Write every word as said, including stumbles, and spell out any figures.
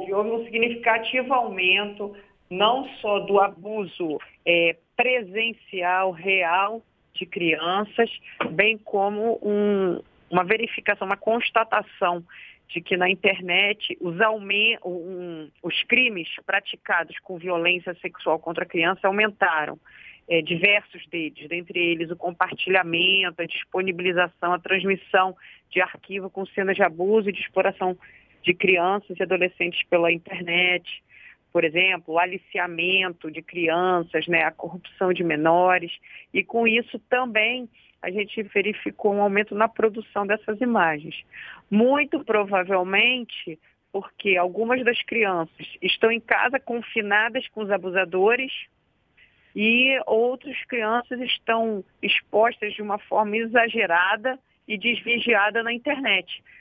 houve, houve um significativo aumento, não só do abuso é, presencial, real de crianças, bem como um, uma verificação, uma constatação de que na internet os, aument, um, os crimes praticados com violência sexual contra a criança aumentaram. É, diversos deles, dentre eles o compartilhamento, a disponibilização, a transmissão de arquivo com cenas de abuso e de exploração de crianças e adolescentes pela internet, por exemplo, o aliciamento de crianças, né, a corrupção de menores, e com isso também a gente verificou um aumento na produção dessas imagens. Muito provavelmente porque algumas das crianças estão em casa confinadas com os abusadores, e outras crianças estão expostas de uma forma exagerada e desvigiada na internet.